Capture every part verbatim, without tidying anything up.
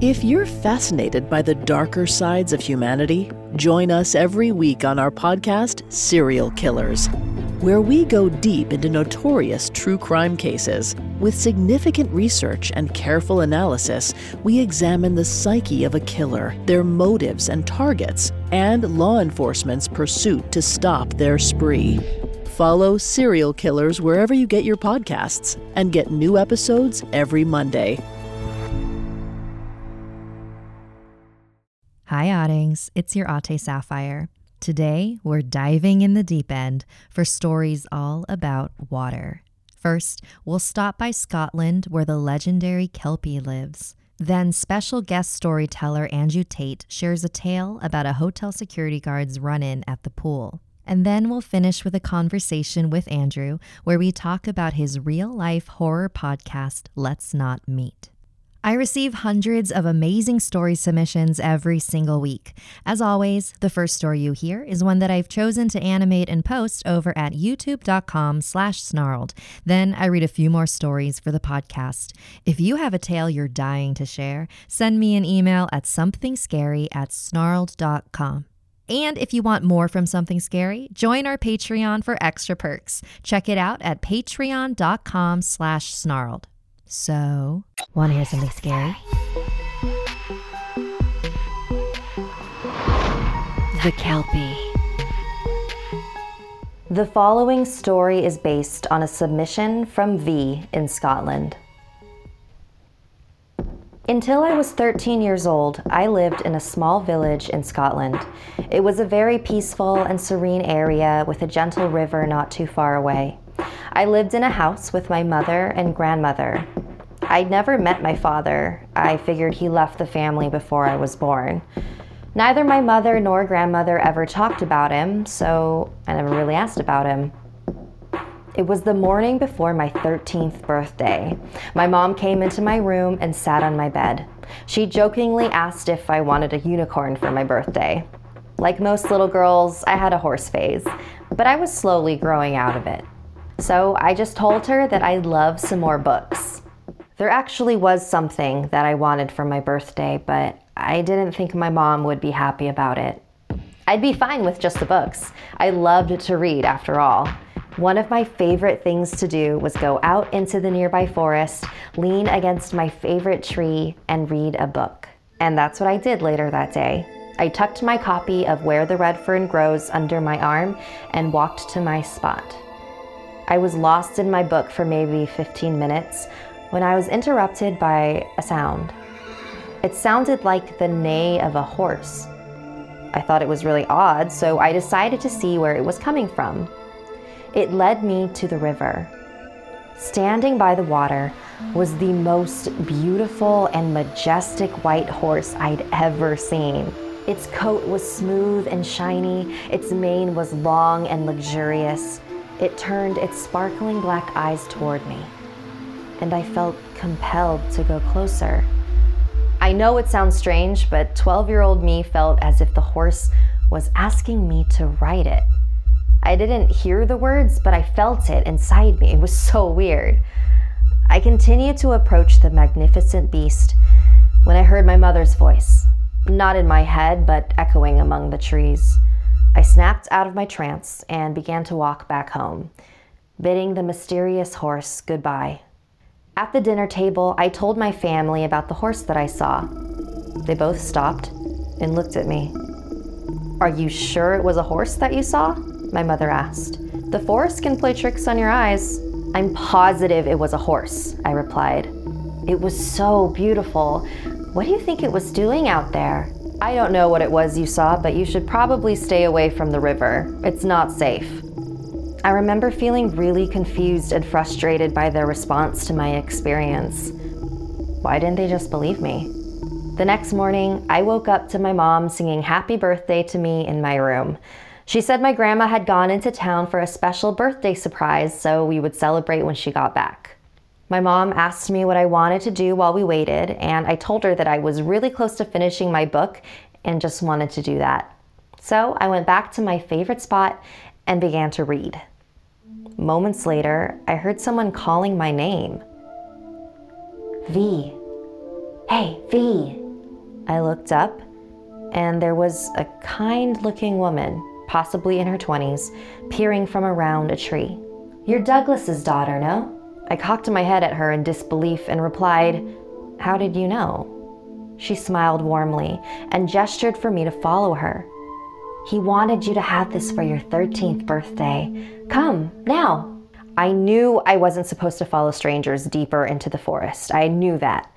If you're fascinated by the darker sides of humanity, join us every week on our podcast, Serial Killers, where we go deep into notorious true crime cases. With significant research and careful analysis, we examine the psyche of a killer, their motives and targets, and law enforcement's pursuit to stop their spree. Follow Serial Killers wherever you get your podcasts and get new episodes every Monday. Hi Ottings, it's your Ate Sapphire. Today, we're diving in the deep end for stories all about water. First, we'll stop by Scotland where the legendary Kelpie lives. Then, special guest storyteller Andrew Tate shares a tale about a hotel security guard's run-in at the pool. And then we'll finish with a conversation with Andrew where we talk about his real-life horror podcast, Let's Not Meet. I receive hundreds of amazing story submissions every single week. As always, the first story you hear is one that I've chosen to animate and post over at youtube.com slash snarled. Then I read a few more stories for the podcast. If you have a tale you're dying to share, send me an email at somethingscary at snarled dot com. And if you want more from Something Scary, join our Patreon for extra perks. Check it out at patreon.com slash snarled. So, want to hear something scary? The Kelpie. The following story is based on a submission from V in Scotland. Until I was thirteen years old, I lived in a small village in Scotland. It was a very peaceful and serene area with a gentle river not too far away. I lived in a house with my mother and grandmother. I'd never met my father. I figured he left the family before I was born. Neither my mother nor grandmother ever talked about him, so I never really asked about him. It was the morning before my thirteenth birthday. My mom came into my room and sat on my bed. She jokingly asked if I wanted a unicorn for my birthday. Like most little girls, I had a horse phase, but I was slowly growing out of it. So I just told her that I'd love some more books. There actually was something that I wanted for my birthday, but I didn't think my mom would be happy about it. I'd be fine with just the books. I loved to read, after all. One of my favorite things to do was go out into the nearby forest, lean against my favorite tree, and read a book. And that's what I did later that day. I tucked my copy of Where the Red Fern Grows under my arm and walked to my spot. I was lost in my book for maybe fifteen minutes when I was interrupted by a sound. It sounded like the neigh of a horse. I thought it was really odd, so I decided to see where it was coming from. It led me to the river. Standing by the water was the most beautiful and majestic white horse I'd ever seen. Its coat was smooth and shiny, its mane was long and luxurious. It turned its sparkling black eyes toward me, and I felt compelled to go closer. I know it sounds strange, but twelve-year-old me felt as if the horse was asking me to ride it. I didn't hear the words, but I felt it inside me. It was so weird. I continued to approach the magnificent beast when I heard my mother's voice, not in my head, but echoing among the trees. I snapped out of my trance and began to walk back home, bidding the mysterious horse goodbye. At the dinner table, I told my family about the horse that I saw. They both stopped and looked at me. "Are you sure it was a horse that you saw?" my mother asked. "The forest can play tricks on your eyes." "I'm positive it was a horse," I replied. "It was so beautiful. What do you think it was doing out there?" "I don't know what it was you saw, but you should probably stay away from the river. It's not safe." I remember feeling really confused and frustrated by their response to my experience. Why didn't they just believe me? The next morning, I woke up to my mom singing happy birthday to me in my room. She said my grandma had gone into town for a special birthday surprise, so we would celebrate when she got back. My mom asked me what I wanted to do while we waited, and I told her that I was really close to finishing my book and just wanted to do that. So I went back to my favorite spot and began to read. Moments later, I heard someone calling my name. "V. Hey, V." I looked up, and there was a kind-looking woman, possibly in her twenties, peering from around a tree. "You're Douglas's daughter, no?" I cocked my head at her in disbelief and replied, "How did you know?" She smiled warmly and gestured for me to follow her. "He wanted you to have this for your thirteenth birthday. Come, now." I knew I wasn't supposed to follow strangers deeper into the forest. I knew that.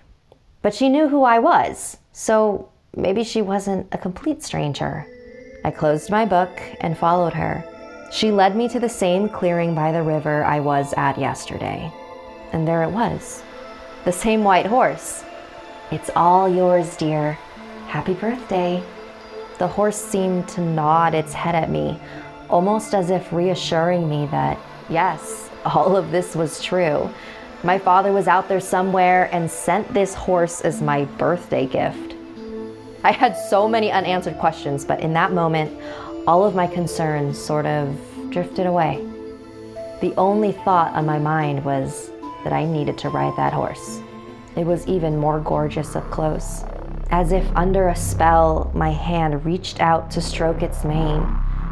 But she knew who I was, so maybe she wasn't a complete stranger. I closed my book and followed her. She led me to the same clearing by the river I was at yesterday. And there it was, the same white horse. "It's all yours, dear. Happy birthday." The horse seemed to nod its head at me, almost as if reassuring me that, yes, all of this was true. My father was out there somewhere and sent this horse as my birthday gift. I had so many unanswered questions, but in that moment, all of my concerns sort of drifted away. The only thought on my mind was that I needed to ride that horse. It was even more gorgeous up close. As if under a spell, my hand reached out to stroke its mane.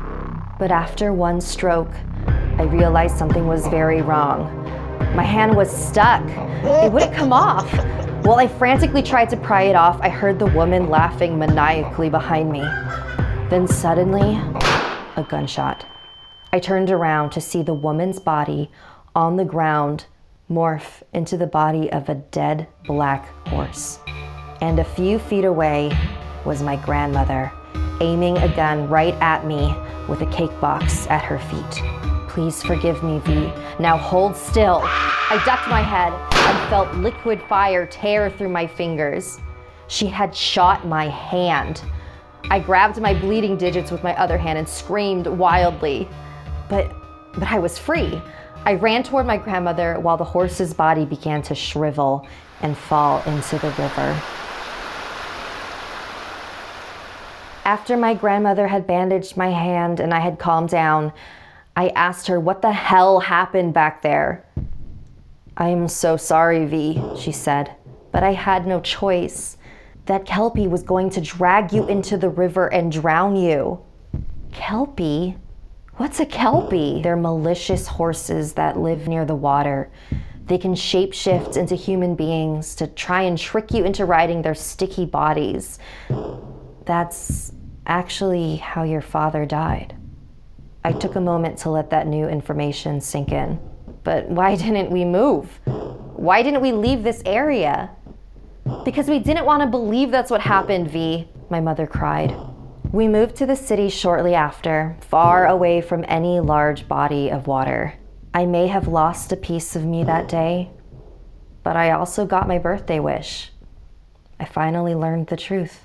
But after one stroke, I realized something was very wrong. My hand was stuck. It wouldn't come off. While I frantically tried to pry it off, I heard the woman laughing maniacally behind me. Then suddenly, a gunshot. I turned around to see the woman's body on the ground morph into the body of a dead black horse. And a few feet away was my grandmother, aiming a gun right at me with a cake box at her feet. "Please forgive me, V. Now hold still." I ducked my head and felt liquid fire tear through my fingers. She had shot my hand. I grabbed my bleeding digits with my other hand and screamed wildly. But, but I was free. I ran toward my grandmother while the horse's body began to shrivel and fall into the river. After my grandmother had bandaged my hand and I had calmed down, I asked her what the hell happened back there. "I am so sorry, V," she said, "but I had no choice. That Kelpie was going to drag you into the river and drown you." "Kelpie? What's a Kelpie?" "They're malicious horses that live near the water. They can shapeshift into human beings to try and trick you into riding their sticky bodies. That's actually how your father died." I took a moment to let that new information sink in. But why didn't we move? Why didn't we leave this area? "Because we didn't want to believe that's what happened, V," my mother cried. We moved to the city shortly after, far away from any large body of water. I may have lost a piece of me that day, but I also got my birthday wish. I finally learned the truth.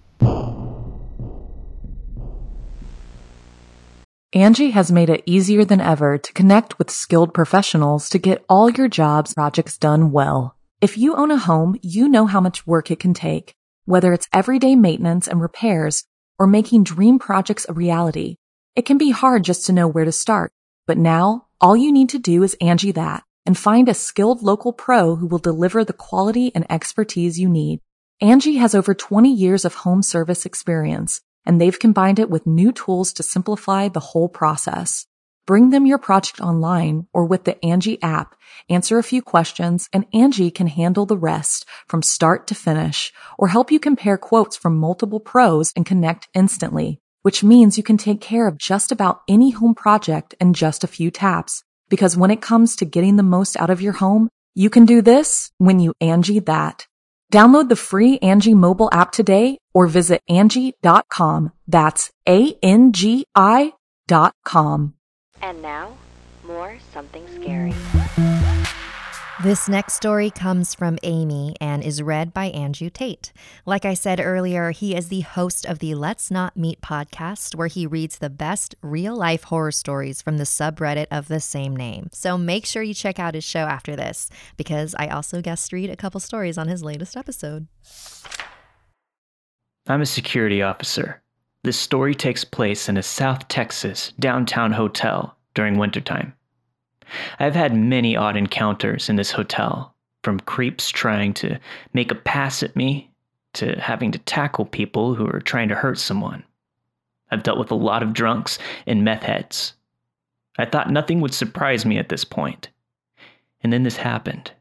Angie has made it easier than ever to connect with skilled professionals to get all your jobs projects done well. If you own a home, you know how much work it can take, whether it's everyday maintenance and repairs or making dream projects a reality. It can be hard just to know where to start, but now all you need to do is Angie that and find a skilled local pro who will deliver the quality and expertise you need. Angie has over twenty years of home service experience, and they've combined it with new tools to simplify the whole process. Bring them your project online or with the Angie app, answer a few questions, and Angie can handle the rest from start to finish or help you compare quotes from multiple pros and connect instantly, which means you can take care of just about any home project in just a few taps. Because when it comes to getting the most out of your home, you can do this when you Angie that. Download the free Angie mobile app today or visit Angie dot com. That's A N G I dot com. And now, more Something Scary. This next story comes from Amy and is read by Andrew Tate. Like I said earlier, he is the host of the Let's Not Meet podcast, where he reads the best real-life horror stories from the subreddit of the same name. So make sure you check out his show after this, because I also guest read a couple stories on his latest episode. I'm a security officer. This story takes place in a South Texas downtown hotel during wintertime. I've had many odd encounters in this hotel, from creeps trying to make a pass at me to having to tackle people who are trying to hurt someone. I've dealt with a lot of drunks and meth heads. I thought nothing would surprise me at this point. And then this happened.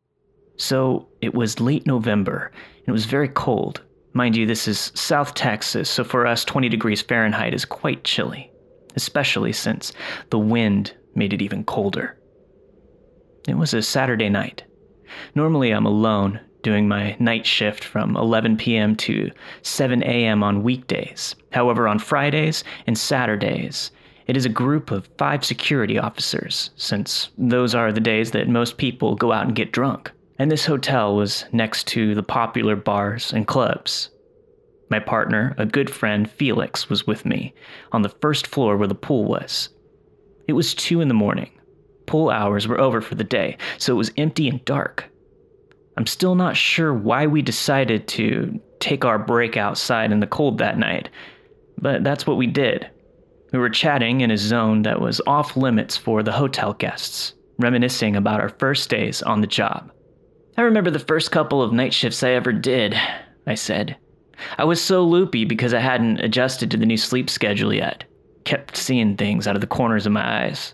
So it was late November, and it was very cold. Mind you, this is South Texas, so for us, twenty degrees Fahrenheit is quite chilly, especially since the wind made it even colder. It was a Saturday night. Normally I'm alone, doing my night shift from eleven p.m. to seven a.m. on weekdays. However, on Fridays and Saturdays, it is a group of five security officers, since those are the days that most people go out and get drunk. And this hotel was next to the popular bars and clubs. My partner, a good friend, Felix, was with me on the first floor where the pool was. It was two in the morning. Pool hours were over for the day, so it was empty and dark. I'm still not sure why we decided to take our break outside in the cold that night, but that's what we did. We were chatting in a zone that was off limits for the hotel guests, reminiscing about our first days on the job. I remember the first couple of night shifts I ever did, I said. I was so loopy because I hadn't adjusted to the new sleep schedule yet. Kept seeing things out of the corners of my eyes.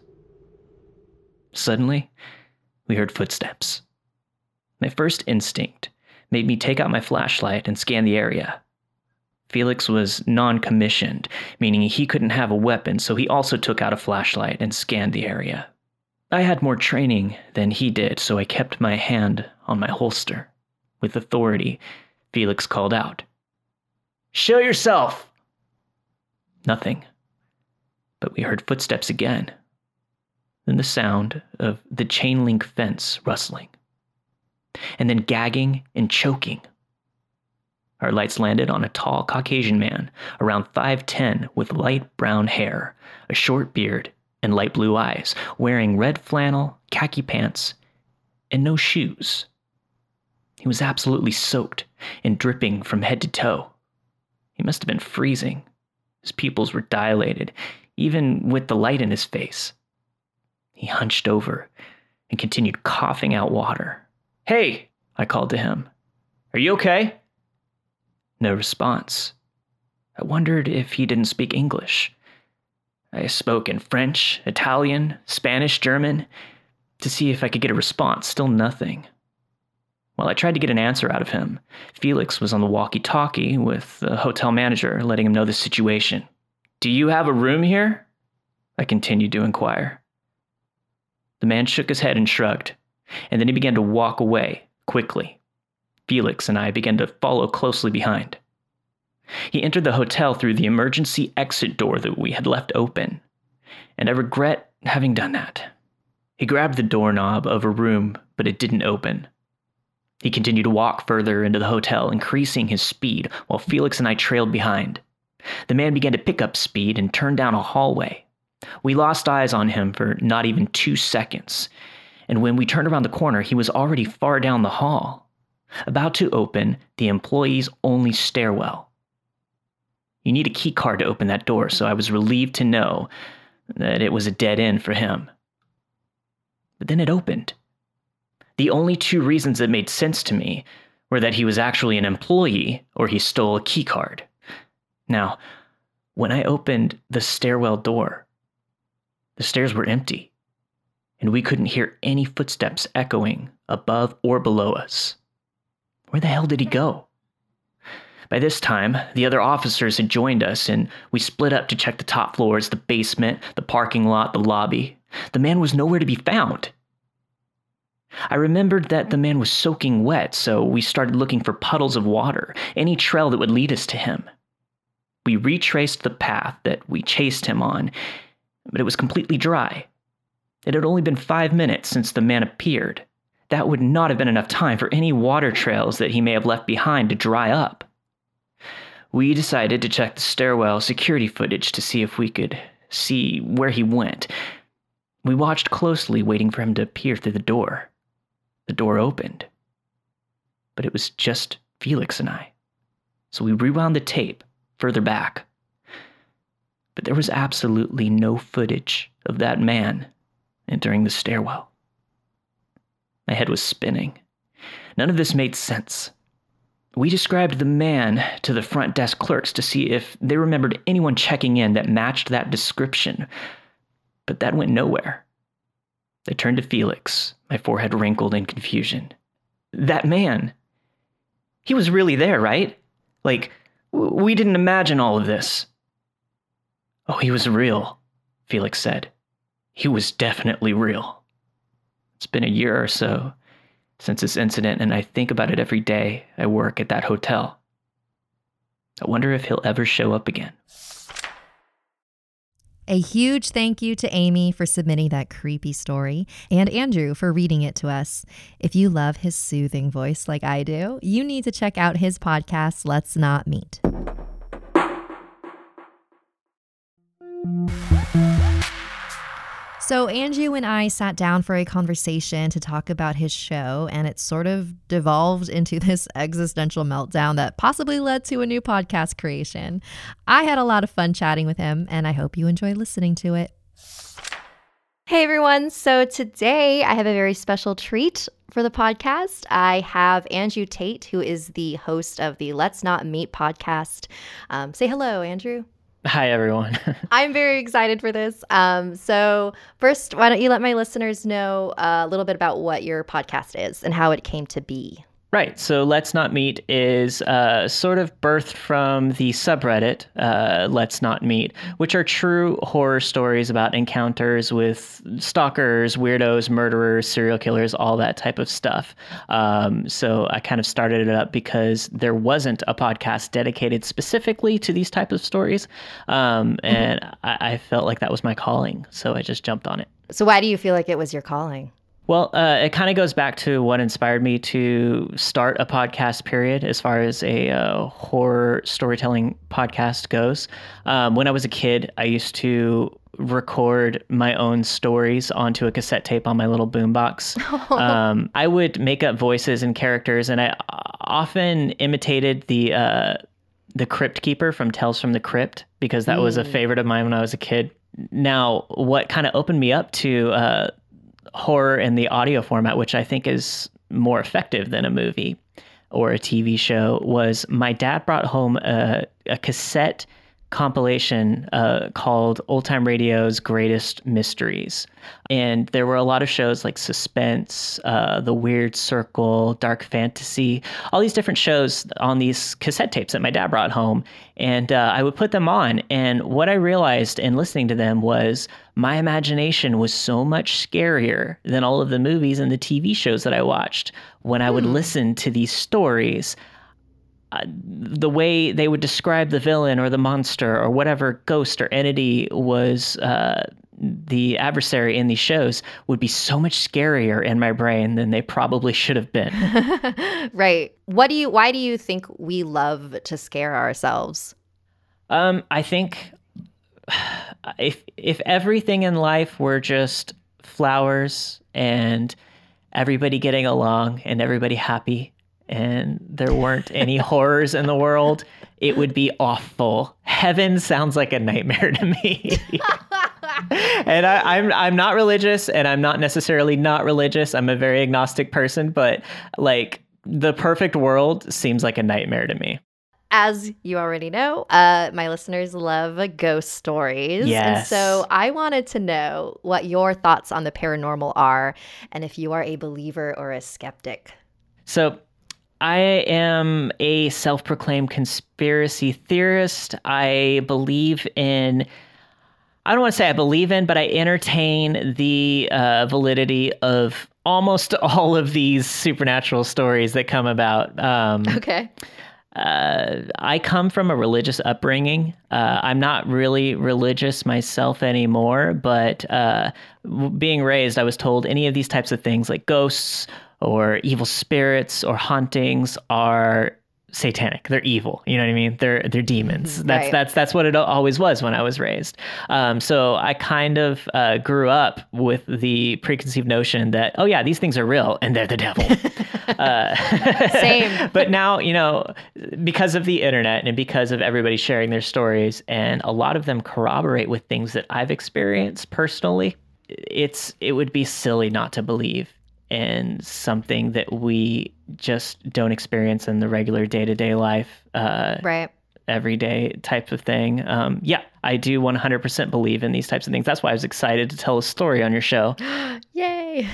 Suddenly, we heard footsteps. My first instinct made me take out my flashlight and scan the area. Felix was non-commissioned, meaning he couldn't have a weapon, so he also took out a flashlight and scanned the area. I had more training than he did, so I kept my hand on my holster. With authority, Felix called out, "Show yourself!" Nothing. But we heard footsteps again. Then the sound of the chain link fence rustling. And then gagging and choking. Our lights landed on a tall Caucasian man, around five ten, with light brown hair, a short beard, and light blue eyes, wearing red flannel, khaki pants, and no shoes. He was absolutely soaked and dripping from head to toe. He must have been freezing. His pupils were dilated, even with the light in his face. He hunched over and continued coughing out water. "Hey," I called to him. "Are you okay?" No response. I wondered if he didn't speak English. I spoke in French, Italian, Spanish, German, to see if I could get a response. Still nothing. While I tried to get an answer out of him, Felix was on the walkie-talkie with the hotel manager, letting him know the situation. "Do you have a room here?" I continued to inquire. The man shook his head and shrugged, and then he began to walk away, quickly. Felix and I began to follow closely behind. He entered the hotel through the emergency exit door that we had left open, and I regret having done that. He grabbed the doorknob of a room, but it didn't open. He continued to walk further into the hotel, increasing his speed, while Felix and I trailed behind. The man began to pick up speed and turn down a hallway. We lost eyes on him for not even two seconds, and when we turned around the corner, he was already far down the hall, about to open the employees' only stairwell. You need a key card to open that door, so I was relieved to know that it was a dead end for him. But then it opened. The only two reasons that made sense to me were that he was actually an employee or he stole a key card. Now, when I opened the stairwell door, the stairs were empty, and we couldn't hear any footsteps echoing above or below us. Where the hell did he go? By this time, the other officers had joined us, and we split up to check the top floors, the basement, the parking lot, the lobby. The man was nowhere to be found. I remembered that the man was soaking wet, so we started looking for puddles of water, any trail that would lead us to him. We retraced the path that we chased him on, but it was completely dry. It had only been five minutes since the man appeared. That would not have been enough time for any water trails that he may have left behind to dry up. We decided to check the stairwell security footage to see if we could see where he went. We watched closely, waiting for him to appear through the door. The door opened, but it was just Felix and I. So we rewound the tape further back. But there was absolutely no footage of that man entering the stairwell. My head was spinning. None of this made sense. We described the man to the front desk clerks to see if they remembered anyone checking in that matched that description, but that went nowhere. I turned to Felix, my forehead wrinkled in confusion. That man, he was really there, right? Like, w- we didn't imagine all of this. Oh, he was real, Felix said. He was definitely real. It's been a year or so since this incident, and I think about it every day I work at that hotel. I wonder if he'll ever show up again. A huge thank you to Amy for submitting that creepy story and Andrew for reading it to us. If you love his soothing voice like I do, you need to check out his podcast, Let's Not Meet. So Andrew and I sat down for a conversation to talk about his show, and it sort of devolved into this existential meltdown that possibly led to a new podcast creation. I had a lot of fun chatting with him, and I hope you enjoy listening to it. Hey everyone, so today I have a very special treat for the podcast. I have Andrew Tate, who is the host of the Let's Not Meet podcast. Um, say hello, Andrew. Hi, everyone. I'm very excited for this. Um, so first, why don't you let my listeners know a little bit about what your podcast is and how it came to be? Right. So Let's Not Meet is uh, sort of birthed from the subreddit, uh, Let's Not Meet, which are true horror stories about encounters with stalkers, weirdos, murderers, serial killers, all that type of stuff. Um, so I kind of started it up because there wasn't a podcast dedicated specifically to these types of stories. Um, and mm-hmm. I, I felt like that was my calling. So I just jumped on it. So why do you feel like it was your calling? Well, uh, it kind of goes back to what inspired me to start a podcast, period, as far as a uh, horror storytelling podcast goes. Um, when I was a kid, I used to record my own stories onto a cassette tape on my little boombox. um, I would make up voices and characters, and I often imitated the uh, the Crypt Keeper from Tales from the Crypt, because that mm. was a favorite of mine when I was a kid. Now, what kind of opened me up to uh, horror in the audio format, which I think is more effective than a movie or a T V show, was my dad brought home a, a cassette compilation uh, called Old Time Radio's Greatest Mysteries. And there were a lot of shows like Suspense, uh, The Weird Circle, Dark Fantasy, all these different shows on these cassette tapes that my dad brought home. And uh, I would put them on. And what I realized in listening to them was my imagination was so much scarier than all of the movies and the T V shows that I watched. When I would hmm. listen to these stories, Uh, the way they would describe the villain or the monster or whatever ghost or entity was uh, the adversary in these shows would be so much scarier in my brain than they probably should have been. Right. What do you? Why do you think we love to scare ourselves? Um, I think if if everything in life were just flowers and everybody getting along and everybody happy, and there weren't any horrors in the world, it would be awful. Heaven sounds like a nightmare to me. And I, I'm I'm not religious, and I'm not necessarily not religious. I'm a very agnostic person, but like the perfect world seems like a nightmare to me. As you already know, uh, my listeners love ghost stories. Yes. And so I wanted to know what your thoughts on the paranormal are, and if you are a believer or a skeptic. So I am a self-proclaimed conspiracy theorist. I believe in, I don't want to say I believe in, but I entertain the uh, validity of almost all of these supernatural stories that come about. Um, okay. Uh, I come from a religious upbringing. Uh, I'm not really religious myself anymore, but uh, being raised, I was told any of these types of things like ghosts or evil spirits or hauntings are satanic. They're evil. You know what I mean? They're they're demons. That's right. that's that's what it always was when I was raised. Um, so I kind of uh, grew up with the preconceived notion that, oh yeah, these things are real and they're the devil. uh, Same. But now, you know, because of the internet and because of everybody sharing their stories, and a lot of them corroborate with things that I've experienced personally, it's it would be silly not to believe and something that we just don't experience in the regular day-to-day life. Uh, right. Everyday type of thing. Um, yeah, I do one hundred percent believe in these types of things. That's why I was excited to tell a story on your show. Yay.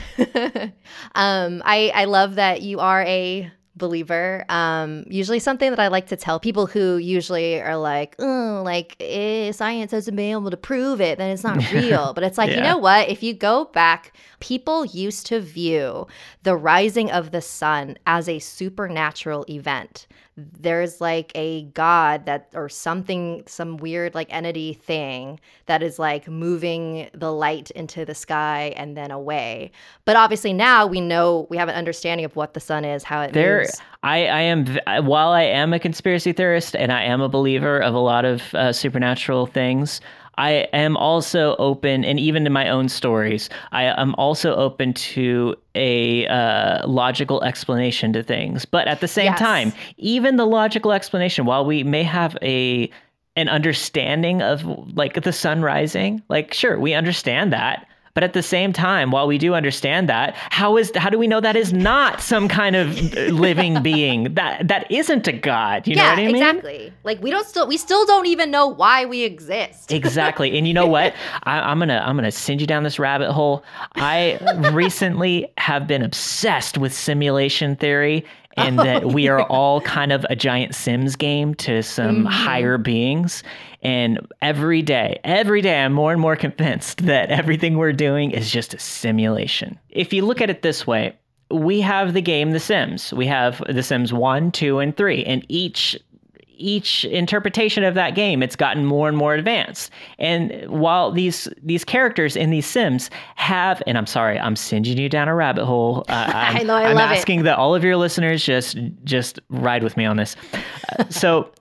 um, I, I love that you are a believer. Um, usually something that I like to tell people who usually are like, oh, like eh, science hasn't been able to prove it, then it's not real. But it's like, yeah. You know what? If you go back, people used to view the rising of the sun as a supernatural event. There's like a god that or something, some weird like entity thing that is like moving the light into the sky and then away. But obviously now we know, we have an understanding of what the sun is, how it there, moves. I, I am, while I am a conspiracy theorist and I am a believer of a lot of uh, supernatural things, I am also open, and even in my own stories, I am also open to a uh, logical explanation to things. But at the same yes. time, even the logical explanation, while we may have a an understanding of like the sun rising, like sure, we understand that. But at the same time, while we do understand that, how is how do we know that is not some kind of living being that that isn't a god? You yeah, know what I mean? Exactly. Like we don't still we still don't even know why we exist. Exactly. And you know what? I, I'm gonna I'm gonna send you down this rabbit hole. I recently have been obsessed with simulation theory. And that we are all kind of a giant Sims game to some mm-hmm. higher beings. And every day, every day, I'm more and more convinced that everything we're doing is just a simulation. If you look at it this way, we have the game The Sims. We have The Sims one, two, and three. And each each interpretation of that game, it's gotten more and more advanced. And while these these characters in these Sims have, and I'm sorry, I'm sending you down a rabbit hole. Uh, I'm, I know, I I'm love asking it. that all of your listeners just just ride with me on this. Uh, so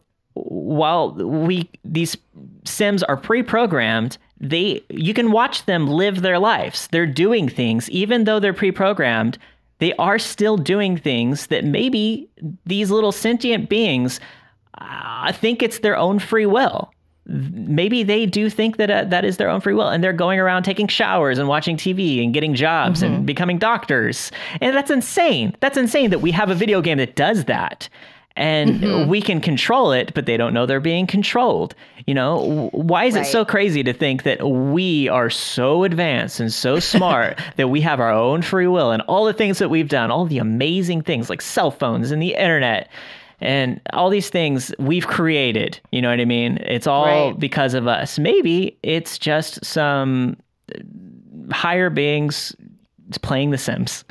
while we these Sims are pre-programmed, they you can watch them live their lives. They're doing things, even though they're pre-programmed. They are still doing things that maybe these little sentient beings I think it's their own free will. Maybe they do think that uh, that is their own free will, and they're going around taking showers and watching T V and getting jobs mm-hmm. and becoming doctors. And that's insane. That's insane that we have a video game that does that. And mm-hmm. we can control it, but they don't know they're being controlled. You know, why is right. it so crazy to think that we are so advanced and so smart that we have our own free will and all the things that we've done, all the amazing things like cell phones and the internet, and all these things we've created, you know what I mean? It's all right. because of us. Maybe it's just some higher beings playing The Sims,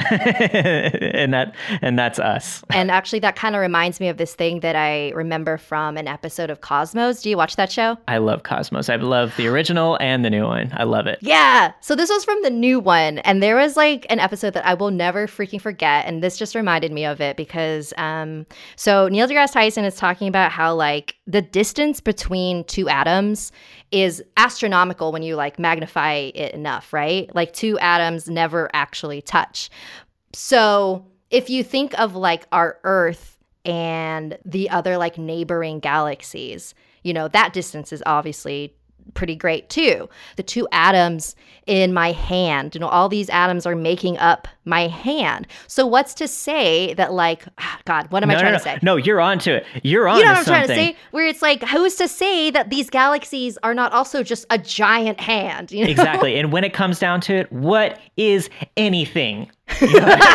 and that and that's us. And actually, that kind of reminds me of this thing that I remember from an episode of Cosmos. Do you watch that show? I love Cosmos. I love the original and the new one. I love it. Yeah. So this was from the new one, and there was like an episode that I will never freaking forget, and this just reminded me of it because um, so Neil deGrasse Tyson is talking about how like the distance between two atoms is astronomical when you like magnify it enough, right? Like two atoms never actually touch. So if you think of like our Earth and the other like neighboring galaxies, you know, that distance is obviously pretty great too. The two atoms in my hand, you know, all these atoms are making up my hand. So what's to say that like, God, what am no, I trying no, no. to say? No, you're on to it. You're on You know to what I'm something. trying to say? Where it's like, who's to say that these galaxies are not also just a giant hand? You know? Exactly. And when it comes down to it, what is anything? You know what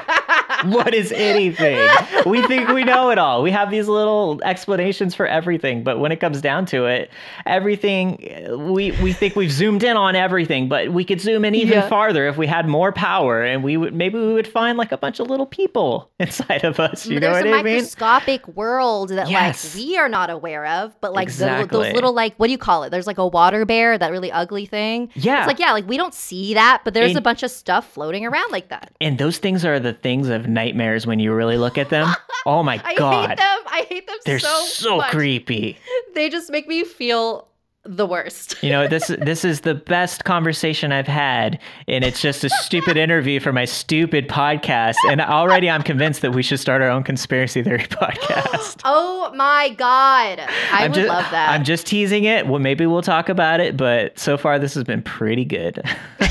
I mean? What is anything? We think we know it all. We have these little explanations for everything, but when it comes down to it, everything, we we think we've zoomed in on everything, but we could zoom in even yeah. farther if we had more power, and we would maybe we would find like a bunch of little people inside of us. You There's know what a I mean? Microscopic world that yes. like we are not aware of, but like exactly. the, those little like what do you call it? There's like a water bear, that really ugly thing. Yeah, it's like yeah, like we don't see that, but there's and, a bunch of stuff floating around like that. And those things are the things of nightmares when you really look at them. Oh my I god, hate them. I hate them They're so so much. creepy. They just make me feel the worst. You know, this this is the best conversation I've had, and it's just a stupid interview for my stupid podcast. And already I'm convinced that we should start our own conspiracy theory podcast. Oh my God. I I'm would just, love that. I'm just teasing it. Well, maybe we'll talk about it, but so far this has been pretty good.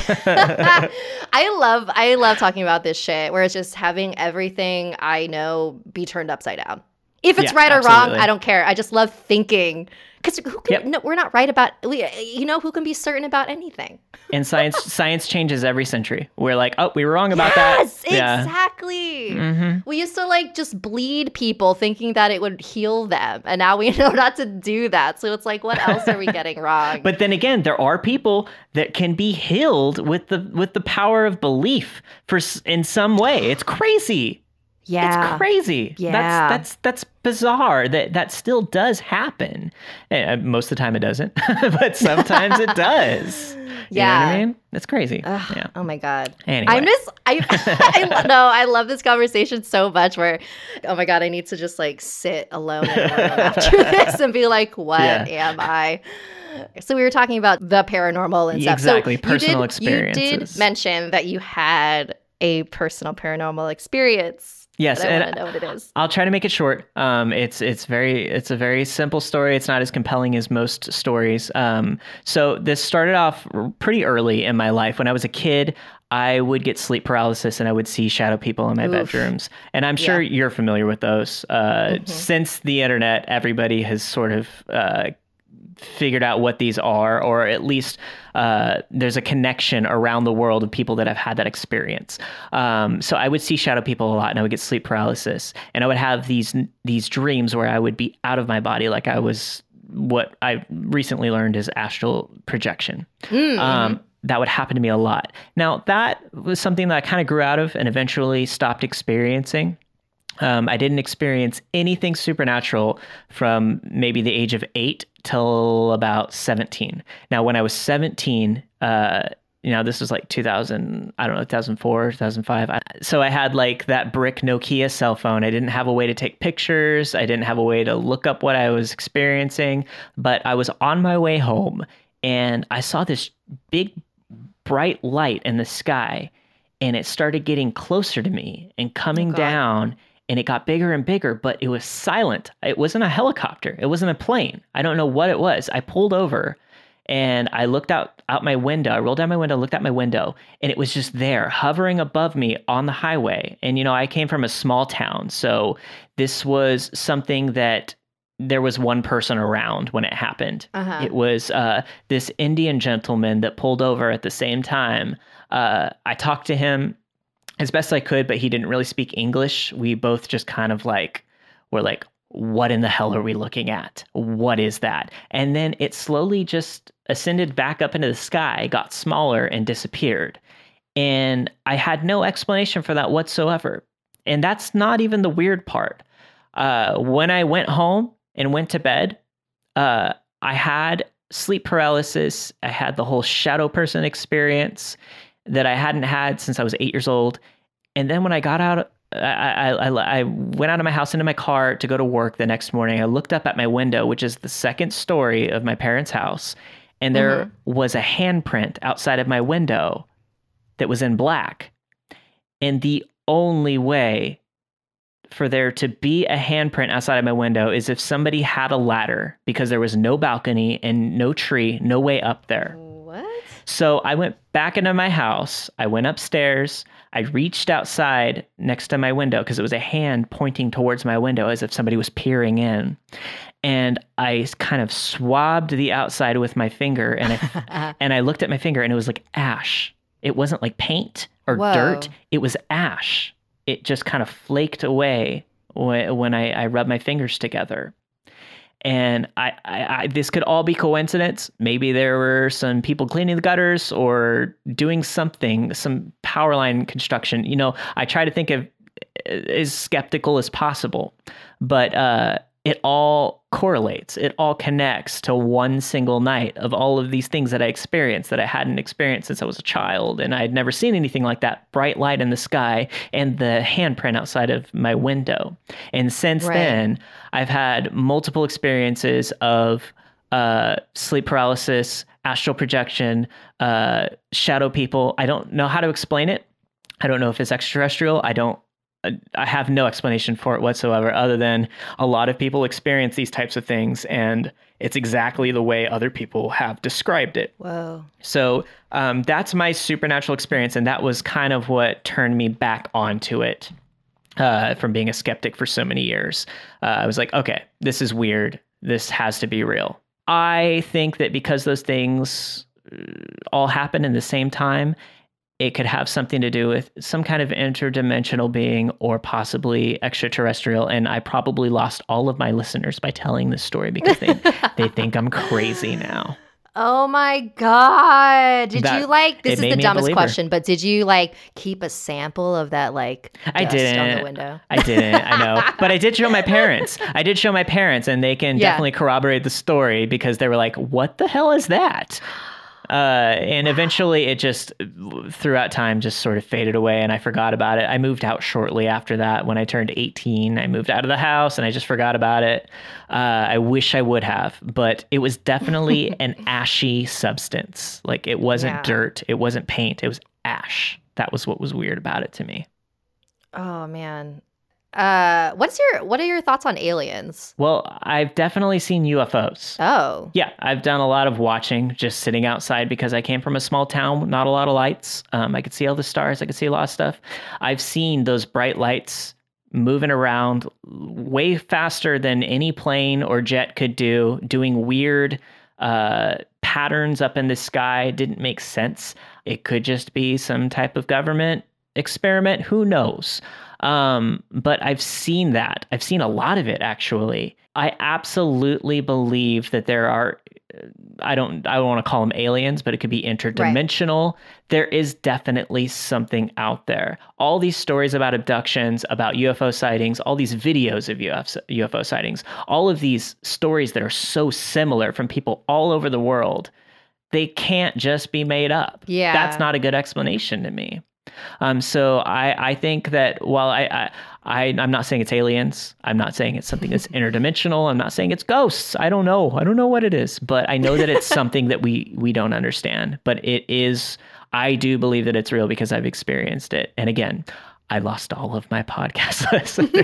I love I love talking about this shit where it's just having everything I know be turned upside down. If it's Yeah, right or absolutely. wrong, I don't care. I just love thinking. Because who can, Yep. no, we're not right about, we, you know, who can be certain about anything? And science science changes every century. We're like, oh, we were wrong about Yes, that. Yeah. exactly. Mhm. We used to like just bleed people thinking that it would heal them. And now we know not to do that. So it's like, what else are we getting wrong? But then again, there are people that can be healed with the with the power of belief for s- in some way. It's crazy. yeah. It's crazy. Yeah. That's that's that's bizarre. That that still does happen. And, uh, most of the time it doesn't, but sometimes it does. You know what Yeah. I mean? It's crazy. Ugh, Yeah. Oh my God. Anyway. I miss, I, I no, I love this conversation so much where, oh my God, I need to just like sit alone in a room after this and be like, what Yeah. am I? So we were talking about the paranormal and stuff. Exactly, So you personal did- experiences. You did mention that you had a personal paranormal experience. Yes, but I and want to know what it is. I'll try to make it short. Um, it's it's very it's a very simple story. It's not as compelling as most stories. Um, so this started off r- pretty early in my life. When I was a kid, I would get sleep paralysis and I would see shadow people in my Oof. bedrooms. And I'm sure Yeah. you're familiar with those. Uh, Mhm. Since the internet, everybody has sort of uh, figured out what these are, or at least uh, there's a connection around the world of people that have had that experience. Um, so I would see shadow people a lot, and I would get sleep paralysis, and I would have these these dreams where I would be out of my body, like I was what I recently learned is astral projection. Mm. Um, that would happen to me a lot. Now that was something that I kind of grew out of and eventually stopped experiencing. Um, I didn't experience anything supernatural from maybe the age of eight till about seventeen. Now, when I was seventeen, uh, you know, this was like two thousand, I don't know, two thousand four, two thousand five. I, so I had like that brick Nokia cell phone. I didn't have a way to take pictures. I didn't have a way to look up what I was experiencing, but I was on my way home and I saw this big bright light in the sky, and it started getting closer to me and coming God. down. And it got bigger and bigger, but it was silent. It wasn't a helicopter. It wasn't a plane. I don't know what it was. I pulled over and I looked out, out my window. I rolled down my window, looked out my window, and it was just there, hovering above me on the highway. And, you know, I came from a small town. So this was something that there was one person around when it happened. Uh-huh. It was uh, this Indian gentleman that pulled over at the same time. Uh, I talked to him as best I could, but he didn't really speak English. We both just kind of like, were like, what in the hell are we looking at? What is that? And then it slowly just ascended back up into the sky, got smaller and disappeared. And I had no explanation for that whatsoever. And that's not even the weird part. Uh, when I went home and went to bed, uh, I had sleep paralysis. I had the whole shadow person experience that I hadn't had since I was eight years old. And then when I got out, I, I, I, I went out of my house into my car to go to work the next morning. I looked up at my window, which is the second story of my parents' house. And there Mm-hmm. was a handprint outside of my window that was in black. And the only way for there to be a handprint outside of my window is if somebody had a ladder, because there was no balcony and no tree, no way up there. What? So I went back into my house. I went upstairs. I reached outside next to my window because it was a hand pointing towards my window as if somebody was peering in. And I kind of swabbed the outside with my finger, and I and I looked at my finger, and it was like ash. It wasn't like paint or Whoa. dirt. It was ash. It just kind of flaked away when, when I, I rubbed my fingers together. And I, I, I, this could all be coincidence. Maybe there were some people cleaning the gutters or doing something, some power line construction. You know, I try to think of as skeptical as possible, but uh, it all correlates. It all connects to one single night of all of these things that I experienced that I hadn't experienced since I was a child. And I had never seen anything like that bright light in the sky and the handprint outside of my window. And since Right. then, I've had multiple experiences of uh, sleep paralysis, astral projection, uh, shadow people. I don't know how to explain it. I don't know if it's extraterrestrial. I don't, I have no explanation for it whatsoever, other than a lot of people experience these types of things, and it's exactly the way other people have described it. Whoa. So um, that's my supernatural experience, and that was kind of what turned me back onto it uh, from being a skeptic for so many years. Uh, I was like, okay, this is weird. This has to be real. I think that because those things all happen in the same time, it could have something to do with some kind of interdimensional being or possibly extraterrestrial. And I probably lost all of my listeners by telling this story because they, they think I'm crazy now. Oh my God. Did That- you like, this it is made the me a dumbest believer. question, but did you like keep a sample of that like I dust didn't. on the window? I didn't. I know. But I did show my parents. I did show my parents, and they can Yeah. definitely corroborate the story because they were like, what the hell is that? Uh, and eventually it just, throughout time, just sort of faded away, and I forgot about it. I moved out shortly after that. When I turned eighteen, I moved out of the house, and I just forgot about it. Uh, I wish I would have, but it was definitely an ashy substance. Like, it wasn't Yeah. dirt. It wasn't paint. It was ash. That was what was weird about it to me. Oh man. Uh, what's your, what are your thoughts on aliens? Well, I've definitely seen U F Os. Oh. Yeah, I've done a lot of watching, just sitting outside because I came from a small town, not a lot of lights. Um, I could see all the stars. I could see a lot of stuff. I've seen those bright lights moving around way faster than any plane or jet could do, doing weird uh, patterns up in the sky. Didn't make sense. It could just be some type of government experiment. Who knows? Um, but I've seen that. I've seen a lot of it, actually. I absolutely believe that there are, I don't, I don't want to call them aliens, but it could be interdimensional. Right. There is definitely something out there. All these stories about abductions, about U F O sightings, all these videos of U F O sightings, all of these stories that are so similar from people all over the world, they can't just be made up. Yeah. That's not a good explanation to me. Um, so I, I think that while I, I, I, I'm not saying it's aliens, I'm not saying it's something that's interdimensional, I'm not saying it's ghosts. I don't know. I don't know what it is, but I know that it's something that we, we don't understand. But it is, I do believe that it's real because I've experienced it. And again, I lost all of my podcast listeners.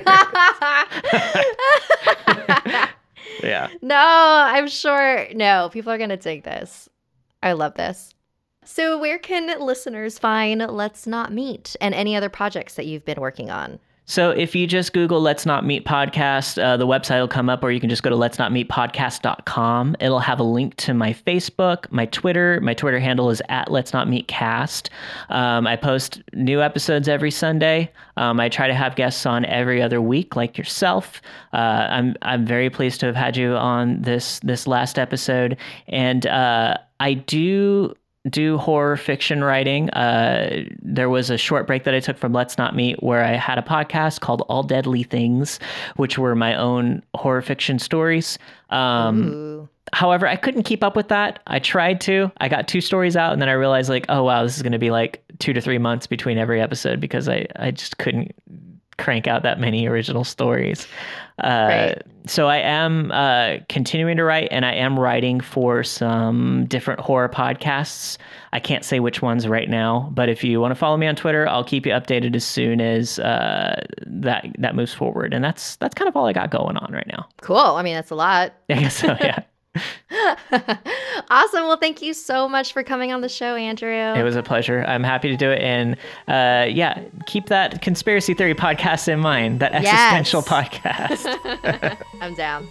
Yeah. No, I'm sure. No, people are going to dig this. I love this. So where can listeners find Let's Not Meet and any other projects that you've been working on? So if you just Google Let's Not Meet Podcast, uh, the website will come up, or you can just go to lets not meet podcast dot com. It'll have a link to my Facebook, my Twitter. My Twitter handle is at Let's Not Meet Cast. Um, I post new episodes every Sunday. Um, I try to have guests on every other week, like yourself. Uh, I'm I'm very pleased to have had you on this this last episode, and uh, I do. do horror fiction writing. Uh, there was a short break that I took from Let's Not Meet where I had a podcast called All Deadly Things, which were my own horror fiction stories. Um, Ooh. However, I couldn't keep up with that. I tried to. I got two stories out, and then I realized, like, oh, wow, this is going to be like two to three months between every episode because I, I just couldn't crank out that many original stories. Uh, right. So I am uh, continuing to write, and I am writing for some different horror podcasts. I can't say which ones right now, but if you want to follow me on Twitter, I'll keep you updated as soon as uh, that that moves forward. And that's that's kind of all I got going on right now. Cool. I mean, that's a lot. I guess so, yeah. Awesome. Well, thank you so much for coming on the show, Andrew. It was a pleasure. I'm happy to do it. And uh, yeah, keep that conspiracy theory podcast in mind, that existential Yes. podcast. I'm down.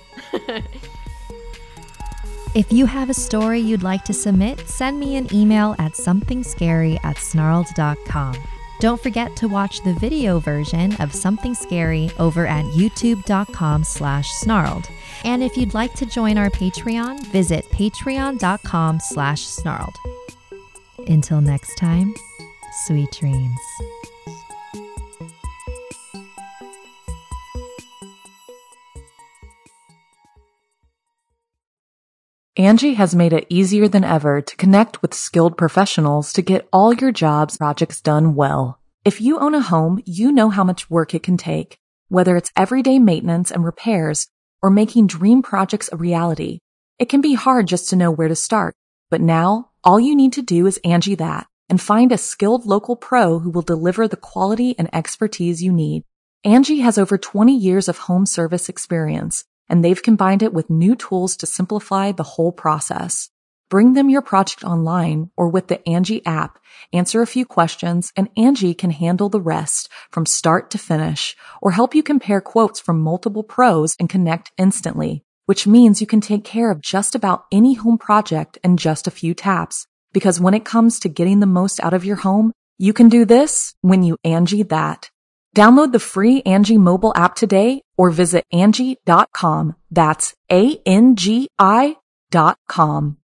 If you have a story you'd like to submit, send me an email at somethingscary at snarled dot com. Don't forget to watch the video version of Something Scary over at youtube.com slash snarled. And if you'd like to join our Patreon, visit patreon.com slash snarled. Until next time, sweet dreams. Angie has made it easier than ever to connect with skilled professionals to get all your jobs projects done well. If you own a home, you know how much work it can take, whether it's everyday maintenance and repairs or making dream projects a reality. It can be hard just to know where to start, but now all you need to do is Angie that and find a skilled local pro who will deliver the quality and expertise you need. Angie has over twenty years of home service experience, and they've combined it with new tools to simplify the whole process. Bring them your project online or with the Angie app, answer a few questions, and Angie can handle the rest from start to finish, or help you compare quotes from multiple pros and connect instantly, which means you can take care of just about any home project in just a few taps. Because when it comes to getting the most out of your home, you can do this when you Angie that. Download the free Angie mobile app today or visit Angie dot com. That's A N G I dot com.